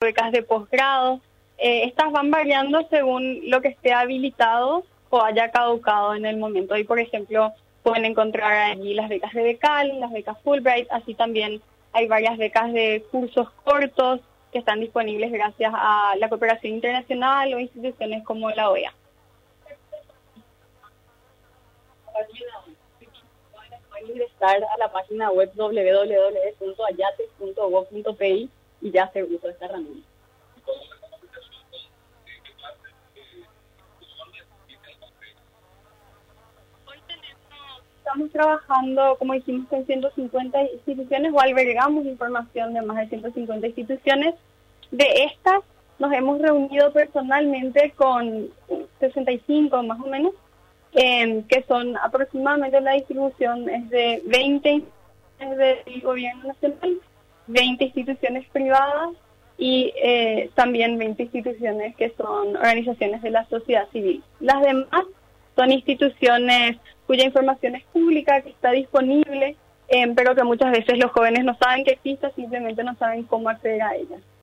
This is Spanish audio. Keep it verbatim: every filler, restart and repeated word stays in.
becas de posgrado. Eh, estas van variando según lo que esté habilitado o haya caducado en el momento. Y, por ejemplo, pueden encontrar allí las becas de Becal, las becas Fulbright, así también hay varias becas de cursos cortos que están disponibles gracias a la cooperación internacional o instituciones como la O E A. Pueden ingresar a la página web doble u doble u doble u punto ayates punto gov punto pe y ya hacer uso de esta herramienta. Estamos trabajando, como dijimos, con ciento cincuenta instituciones o albergamos información de más de ciento cincuenta instituciones. De estas nos hemos reunido personalmente con sesenta y cinco más o menos, eh, que son aproximadamente la distribución es de veinte instituciones del gobierno nacional, veinte instituciones privadas y eh, también veinte instituciones que son organizaciones de la sociedad civil. Las demás son instituciones cuya información es pública, que está disponible, eh, pero que muchas veces los jóvenes no saben que existe, simplemente no saben cómo acceder a ella.